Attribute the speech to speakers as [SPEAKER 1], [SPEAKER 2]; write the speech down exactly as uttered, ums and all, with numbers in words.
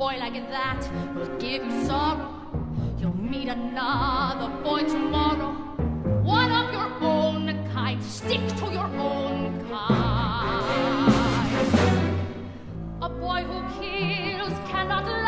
[SPEAKER 1] boy like that will give you sorrow. You'll meet another boy tomorrow, one of your own kind. Stick to your own kind. A boy who kills cannot